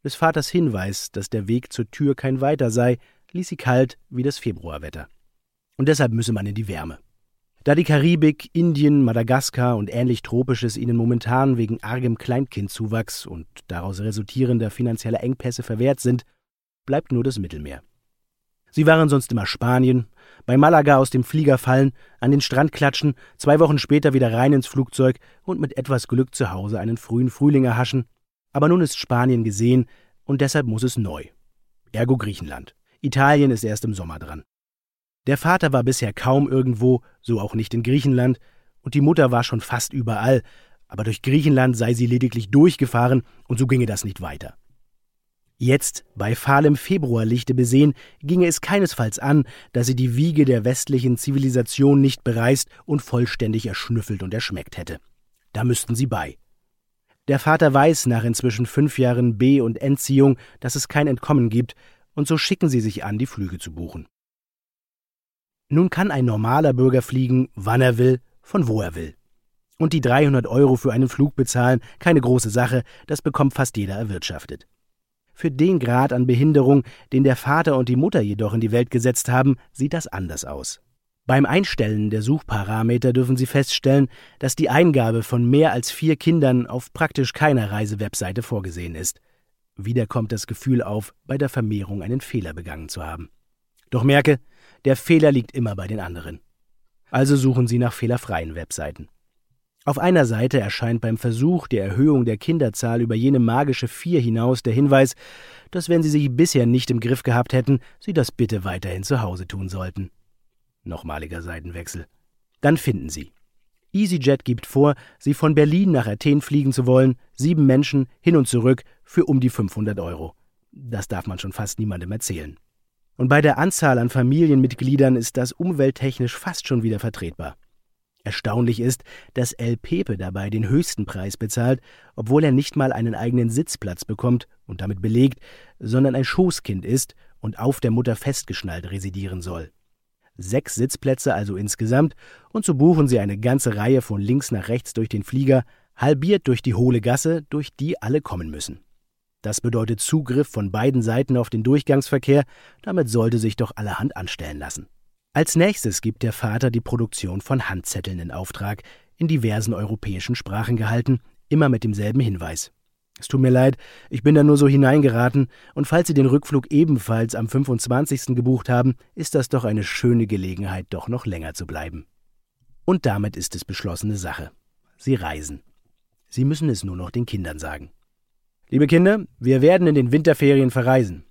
Des Vaters Hinweis, dass der Weg zur Tür kein weiter sei, ließ sie kalt wie das Februarwetter. Und deshalb müsse man in die Wärme. Da die Karibik, Indien, Madagaskar und ähnlich Tropisches ihnen momentan wegen argem Kleinkindzuwachs und daraus resultierender finanzieller Engpässe verwehrt sind, bleibt nur das Mittelmeer. Sie waren sonst immer Spanien, bei Malaga aus dem Flieger fallen, an den Strand klatschen, 2 Wochen später wieder rein ins Flugzeug und mit etwas Glück zu Hause einen frühen Frühling erhaschen. Aber nun ist Spanien gesehen und deshalb muss es neu. Ergo Griechenland. Italien ist erst im Sommer dran. Der Vater war bisher kaum irgendwo, so auch nicht in Griechenland, und die Mutter war schon fast überall, aber durch Griechenland sei sie lediglich durchgefahren und so ginge das nicht weiter. Jetzt, bei fahlem Februarlichte besehen, ginge es keinesfalls an, dass sie die Wiege der westlichen Zivilisation nicht bereist und vollständig erschnüffelt und erschmeckt hätte. Da müssten sie bei. Der Vater weiß nach inzwischen 5 Jahren B- und Entziehung, dass es kein Entkommen gibt, und so schicken sie sich an, die Flüge zu buchen. Nun kann ein normaler Bürger fliegen, wann er will, von wo er will. Und die 300 € für einen Flug bezahlen, keine große Sache, das bekommt fast jeder erwirtschaftet. Für den Grad an Behinderung, den der Vater und die Mutter jedoch in die Welt gesetzt haben, sieht das anders aus. Beim Einstellen der Suchparameter dürfen Sie feststellen, dass die Eingabe von mehr als 4 Kindern auf praktisch keiner Reisewebseite vorgesehen ist. Wieder kommt das Gefühl auf, bei der Vermehrung einen Fehler begangen zu haben. Doch merke, der Fehler liegt immer bei den anderen. Also suchen Sie nach fehlerfreien Webseiten. Auf einer Seite erscheint beim Versuch der Erhöhung der Kinderzahl über jene magische 4 hinaus der Hinweis, dass wenn Sie sich bisher nicht im Griff gehabt hätten, Sie das bitte weiterhin zu Hause tun sollten. Nochmaliger Seitenwechsel. Dann finden Sie. EasyJet gibt vor, Sie von Berlin nach Athen fliegen zu wollen, 7 Menschen, hin und zurück, für um die 500 €. Das darf man schon fast niemandem erzählen. Und bei der Anzahl an Familienmitgliedern ist das umwelttechnisch fast schon wieder vertretbar. Erstaunlich ist, dass El Pepe dabei den höchsten Preis bezahlt, obwohl er nicht mal einen eigenen Sitzplatz bekommt und damit belegt, sondern ein Schoßkind ist und auf der Mutter festgeschnallt residieren soll. 6 Sitzplätze also insgesamt, und so buchen sie eine ganze Reihe von links nach rechts durch den Flieger, halbiert durch die hohle Gasse, durch die alle kommen müssen. Das bedeutet Zugriff von beiden Seiten auf den Durchgangsverkehr, damit sollte sich doch allerhand anstellen lassen. Als nächstes gibt der Vater die Produktion von Handzetteln in Auftrag, in diversen europäischen Sprachen gehalten, immer mit demselben Hinweis. Es tut mir leid, ich bin da nur so hineingeraten, und falls Sie den Rückflug ebenfalls am 25. gebucht haben, ist das doch eine schöne Gelegenheit, doch noch länger zu bleiben. Und damit ist es beschlossene Sache. Sie reisen. Sie müssen es nur noch den Kindern sagen. Liebe Kinder, wir werden in den Winterferien verreisen.